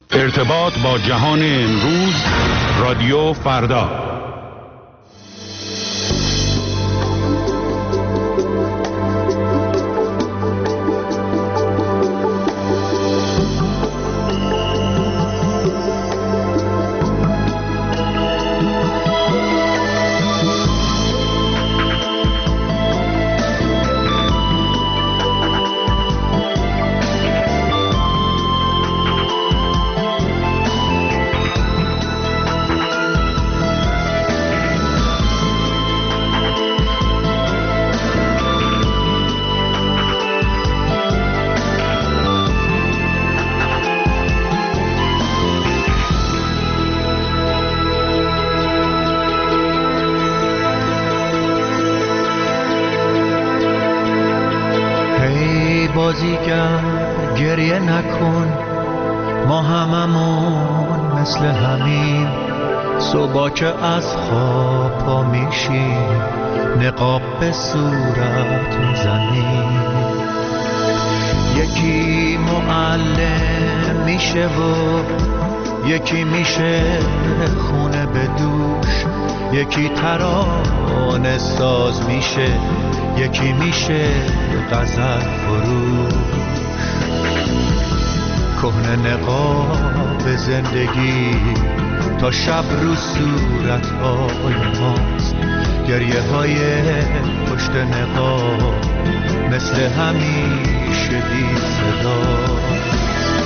ارتباط با جهان امروز، رادیو فردا. بازیگر گریه نکن، ما هممون مثل همین. صبح که از خواب پا میشیم نقاب به صورت میزنیم. یکی معلم میشه و یکی میشه خونه به دوش. یکی ترانه ساز میشه، یکی میشه غزل فروش. کهنه نقاب زندگی تا شب رو صورت‌های ماست. گریه های پشت نقاب مثل همیشه بی صداست.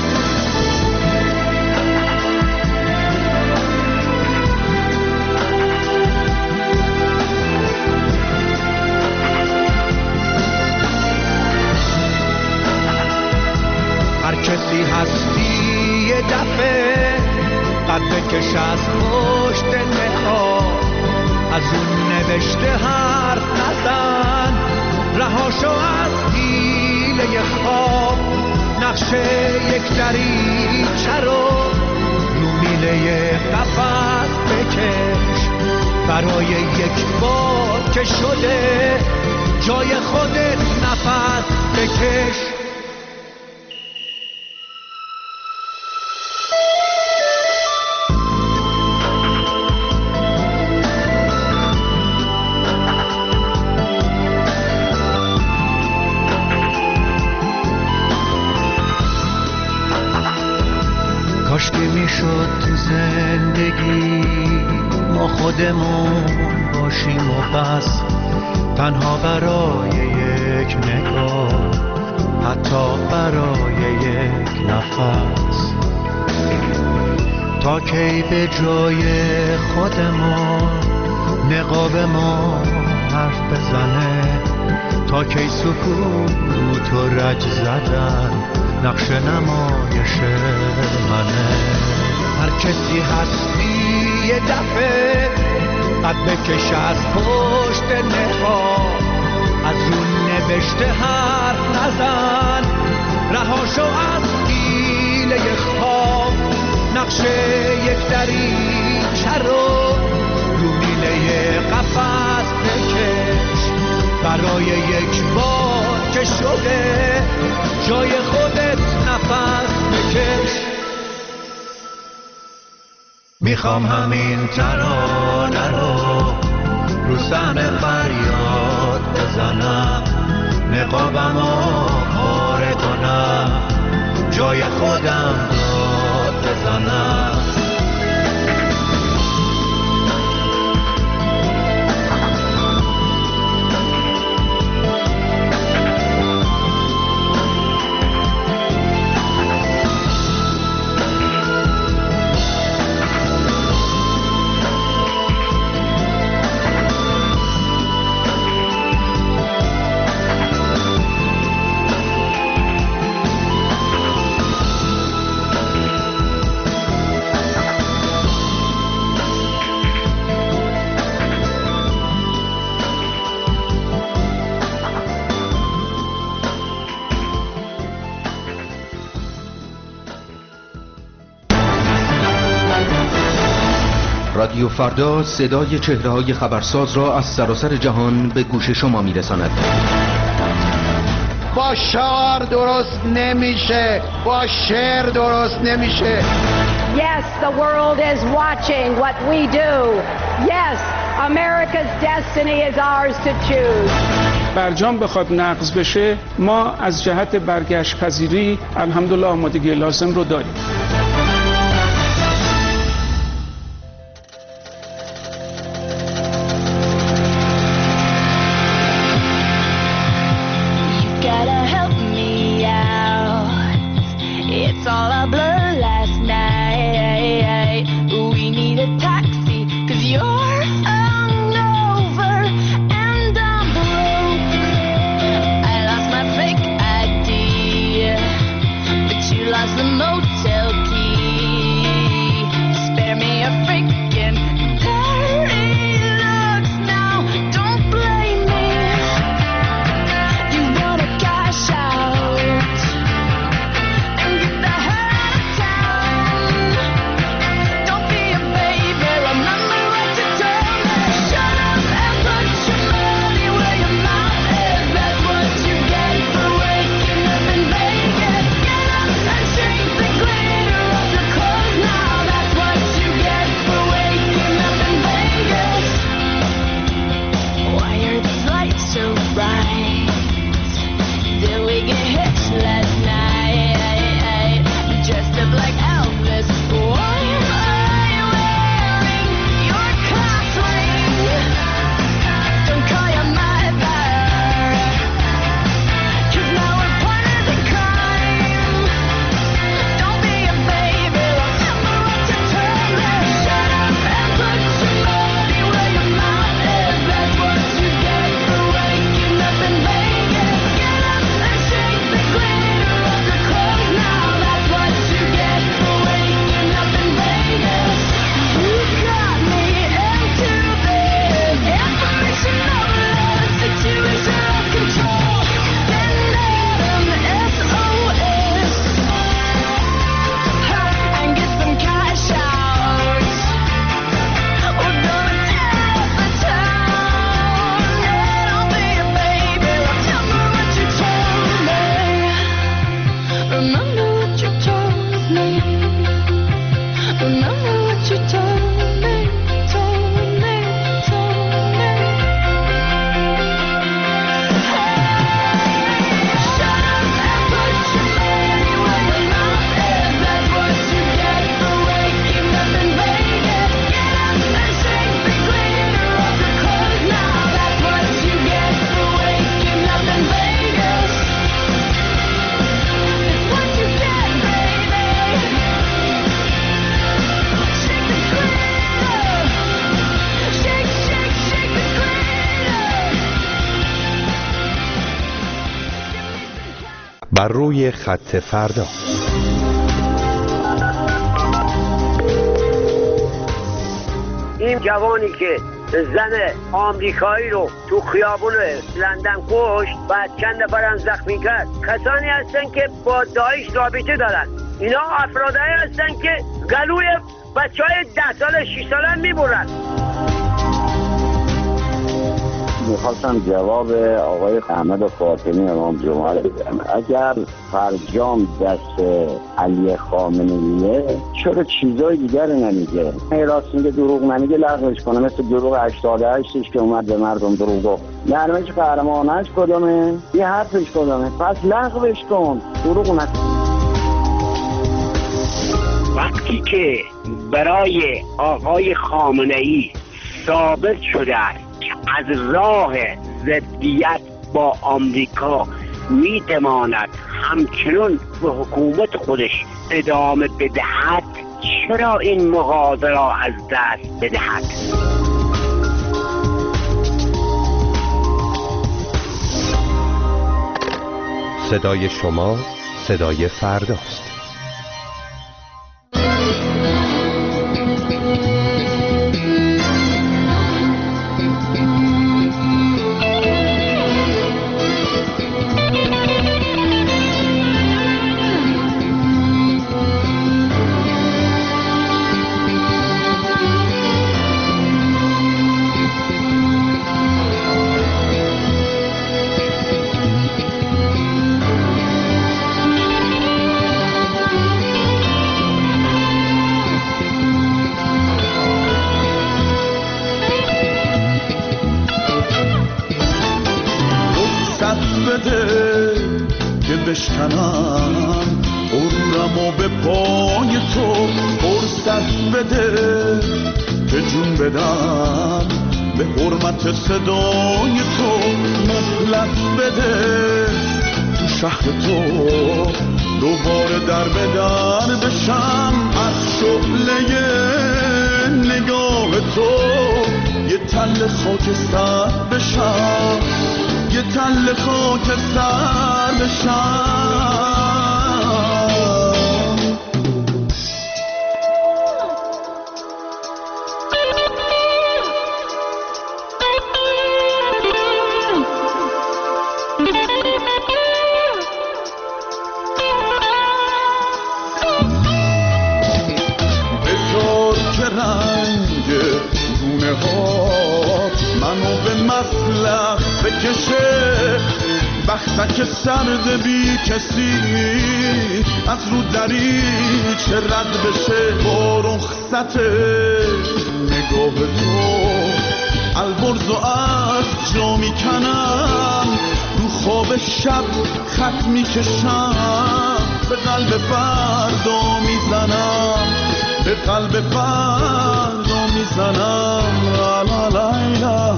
هر کسی هستی یه دفعه قد بکش از پشت نقاب. از اون نوشته حرف نزن، رهاشو از حیله خواب. نقشه یک دریچه رو میله قفس بکش. برای یک بار که شده جای خودت نفس بکش. کاشکی میشد تو زندگی ما خودمون باشیم و بس، تنها برای یک نگاه، حتی برای یک نفس. تا کی به جای خودمون نقاب ما حرف بزنه؟ تا کی سکوت و رج زدن نقش نمایش منه؟ هر کسی هستی یه دفعه قد بکش از پشت نقاب. از اون نوشته حرف نزن، رهاشو از حیله خواب. نقشه یک دریچه رو میله قفس بکش. برای یک بار که شده جای خودت نفس بکش. میخوام همین ترانه رو صحنه فریاد بزنم، نقابمو پاره کنم، جای خودم داد بزنم. رادیو فردا صدای چهره‌های خبرساز را از سراسر جهان به گوش شما می‌رساند. با شعار درست نمیشه، با شعر درست نمیشه. Yes, the world is watching what we do. Yes, America's destiny is ours to choose. برجام بخواد نقض بشه، ما از جهت برگشت پذیری الحمدلله آمادگی لازم رو داریم. بر روی خط فردا. این جوانی که زن آمریکایی رو تو خیابون لندن کشت و چند نفرم زخمی کرد، کسانی هستن که با داعش رابطه دارن. اینا افرادایی هستن که گلوی بچهای 10 ساله 6 ساله میبرن. میخواستم جواب آقای احمد فاطمی امام جمعه رو بدم. اگر فرجام دست علی خامنه‌ایه چرا چیزای دیگر نمیگه؟ راست میگه دروغ نمیگه، لغوش کنه. مثل دروغ 88ش که اومد به مردم دروغ گفت. نرمش قهرمانش کدومه؟ یه حرفش کدومه؟ پس لغوش کن، دروغ نکن. وقتی که برای آقای خامنه‌ای ثابت شده از راه ضدیت با آمریکا میتواند همچنین به حکومت خودش ادامه بدهد، چرا این مغازه را از دست بدهد؟ صدای شما صدای فرداست. بشکنم غرورمو به پای تو فرصت بده که جون بدم به حرمت صدای تو مهلت بده تو شهر تو دوباره در به در بشم از شعله نگاه تو یه تل خاکستر بشم یه تل خاکستر بشم منو به مسلخ بکشه بختک سرد بی کسی از رو دریچه رد بشه با رخصت نگاه تو البرز و از جا میکنم رو خواب شب خط میکشم به قلب فردا میزنم به قلب فردا میزنم لا لا لا لا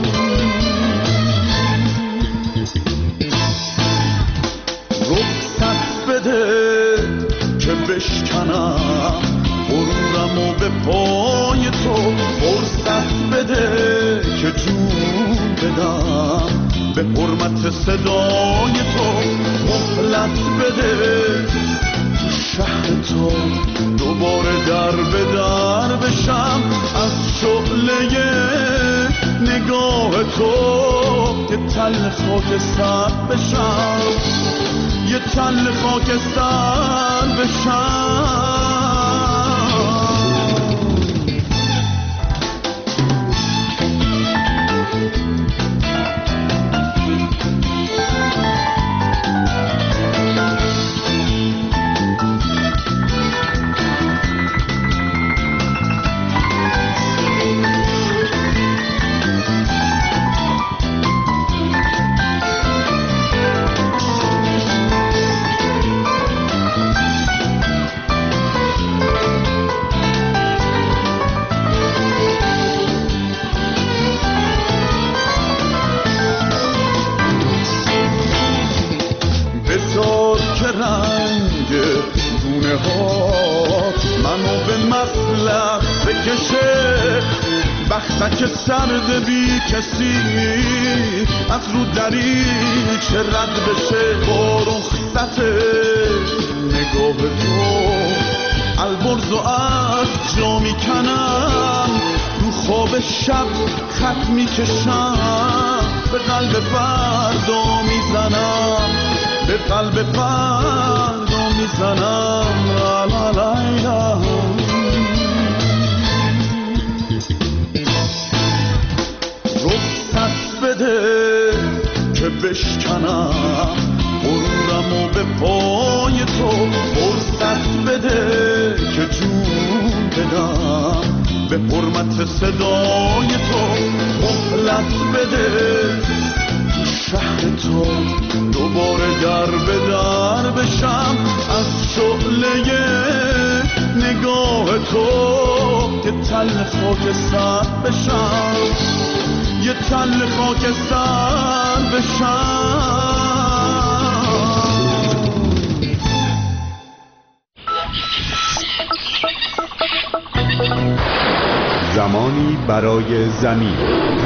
رخصت بده که بشکنم غرورمو به پای تو فرصت بده که جون بدم به حرمت صدای تو مهلت بده تو شهر تو دوباره در به در بشم از شعله نگاه تو یه تل خاکستر بشم یه تل خاکستر بشم بختک سرد بی کسی از رو دریچه رد بشه با رخصت نگاه تو البرز و از جا میکنم رو خواب شب خط میکشم به قلب فردا میزنم به قلب فردا میزنم لا لا لا لا رخصت بده که بشکنم غرورمو به پای تو فرصت بده که جون بدم به حرمت صدای تو مهلت بده تو شهر تو دوباره در به در بشم از شعله نگاه تو یه تل خاکستر بشم یه تل خاکستر بشم زمانی برای زمین.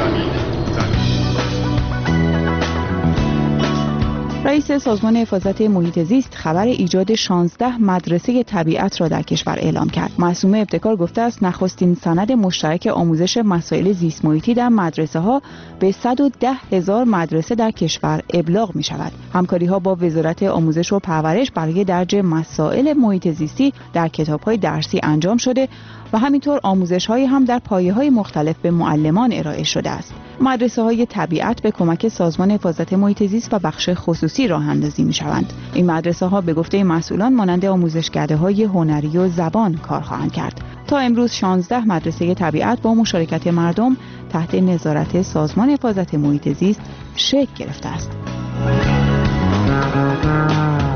رئیس سازمان حفاظت محیط زیست خبر ایجاد 16 مدرسه طبیعت را در کشور اعلام کرد. معصومه ابتکار گفته است نخستین سند مشترک آموزش مسائل زیست محیطی در مدرسه ها به 110,000 مدرسه در کشور ابلاغ می شود. همکاری ها با وزارت آموزش و پرورش برای درج مسائل محیط زیستی در کتاب های درسی انجام شده و همینطور آموزش های هم در پایه های مختلف به معلمان ارائه شده است. مدرسه های طبیعت به کمک سازمان حفاظت محیط زیست و بخش خصوصی راه اندازی می شوند. این مدرسه ها به گفته مسئولان مانند آموزشکده های هنری و زبان کار خواهند کرد. تا امروز 16 مدرسه طبیعت با مشارکت مردم تحت نظارت سازمان حفاظت محیط زیست شکل گرفته است.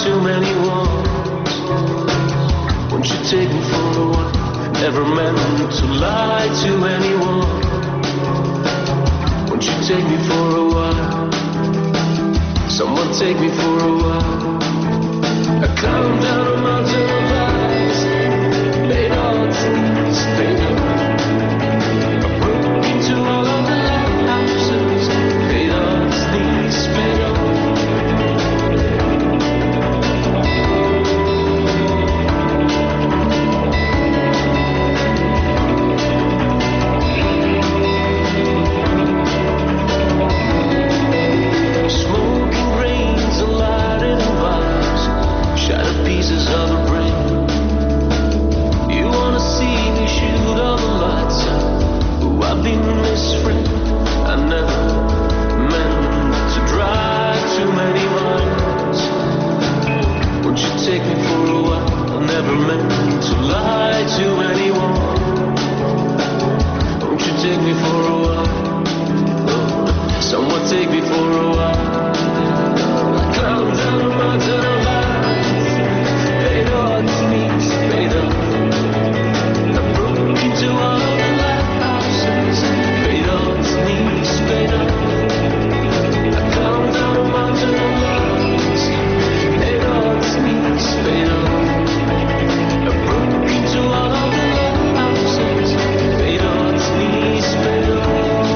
too many wars. Won't you take me for a while? Never meant to lie to anyone. Won't you take me for a while? Someone take me for a while. I come down a mountain of lies, made all things fade up. I broke into all of the lighthouses, made all things fade up. Pieces of a brain. You wanna see me shoot all the lights out. Oh, I've been misread. I never meant to drive too many miles. Won't you take me for a while? I never meant to lie to anyone. Won't you take me for a while? Oh, someone take me for a while. I come down a mountain of light. Fade up. I broke into all the lighthouses. Fade on its knees, fade up. I come down a mountain of lights. Fade on its knees, fade up. I broke into all the lighthouses. Fade on its knees, fade up.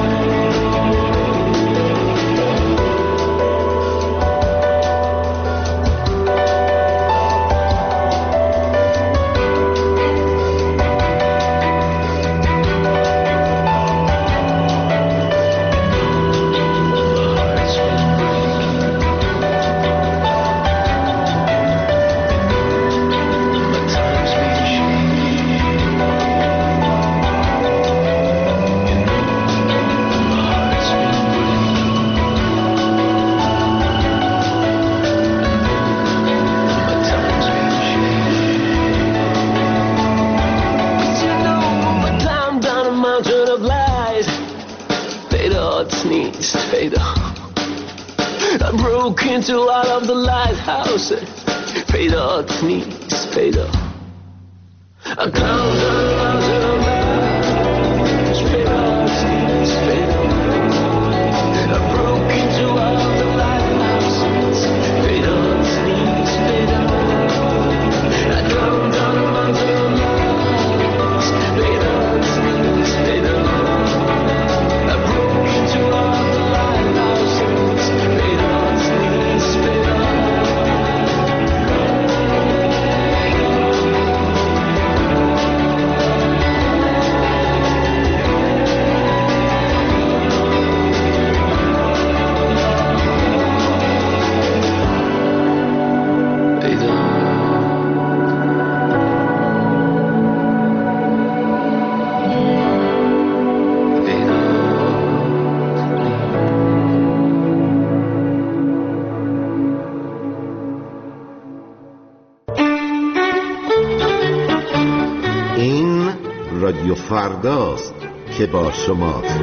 I broke into all of the lighthouses. Fade on its knees, fade up. I come down a mountain of lights. Fade on its knees, fade up. I broke into all of the lighthouses. Fade on its knees, fade up. I come down a mountain of lights. Fade on its knees, fade up. I broke into all of the lighthouses. Fade on its knees, fade up. رادیو فرداست که با شماست.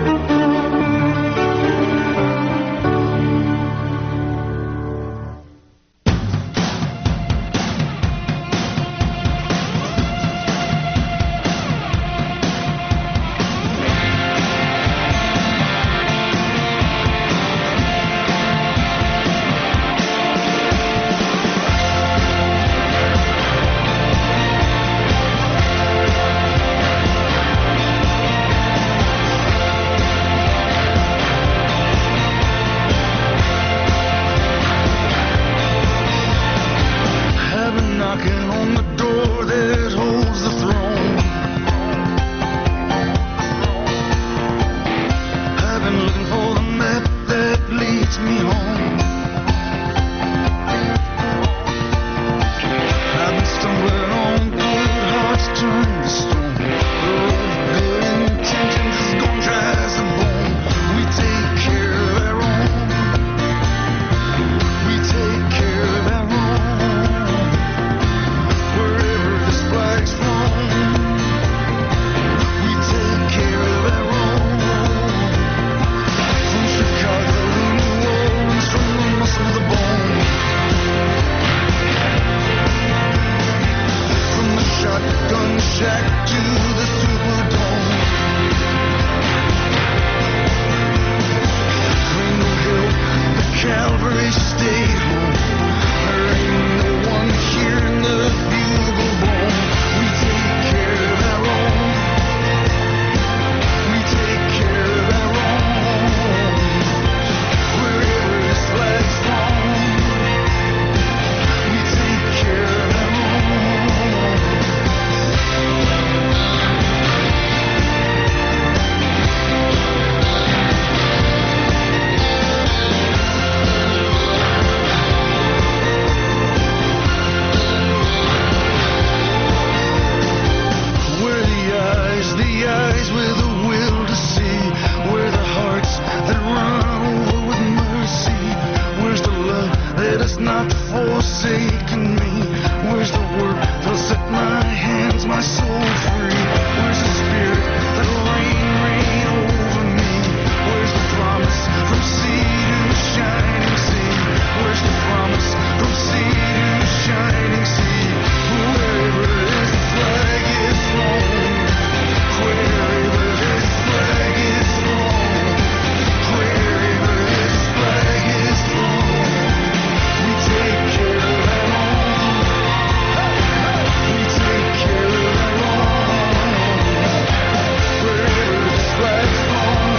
has not forsaken me? Where's the word that'll set my hands, my soul free? Where's the spirit that'll reign over me? Where's the promise from sea to shining sea? Where's the promise from sea to shining sea? Wherever this flag is flown, wherever this flag is flown, wherever this flag is flown, we take care of them all. We take care of them all. Wherever this flag's flown,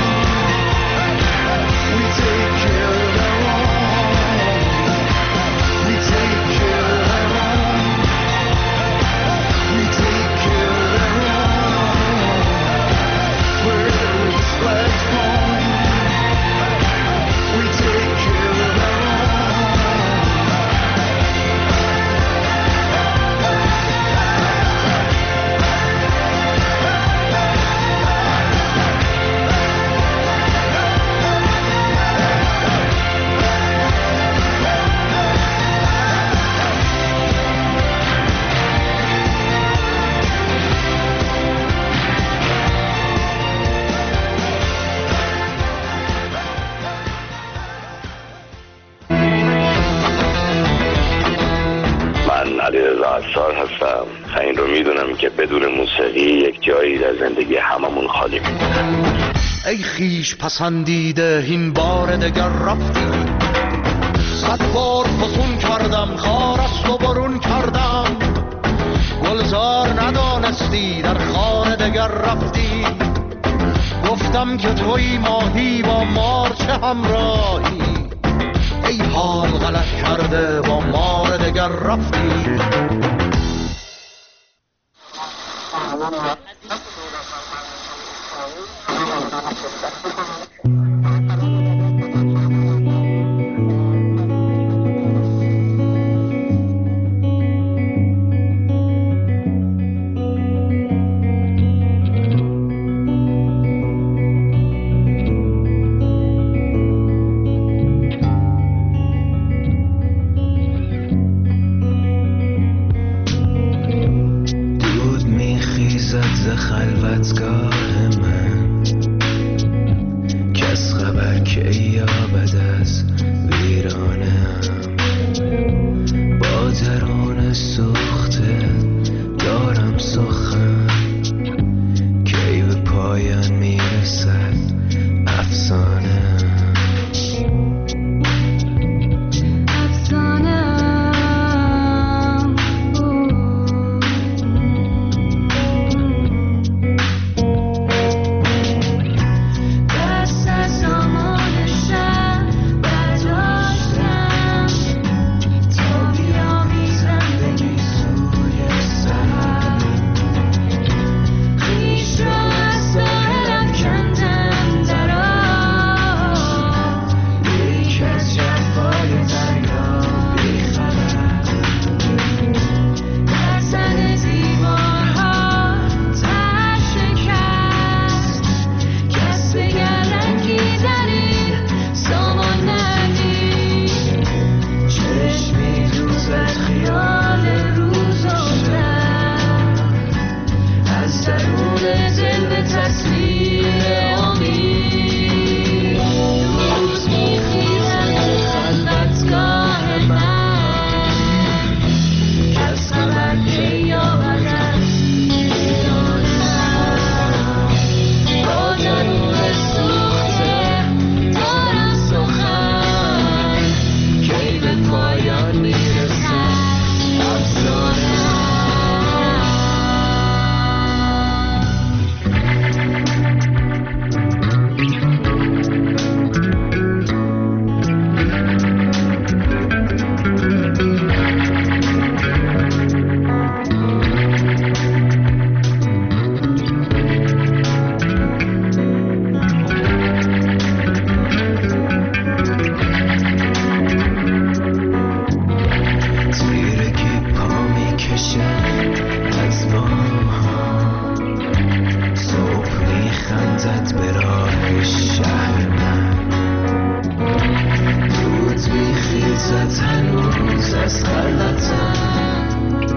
we take care of them all. We take care of them all. We take care of them all. Wherever this flag's flown, we take care of them all. من علیرضا عصار هستم. این رو میدونم که بدون موسیقی یک جایی در زندگی هممون خالی میمونه. ای خیش پسندیده این بار دگر رفتی، 100 بار فسون کردم خار است و برون کردم، گلزار ندانستی در خانه دگر رفتی، گفتم که توی ماهی با مار چه همراهی، ای حال غلط کرده با مار دگر رفتی. دلتت هنوز از خلوتم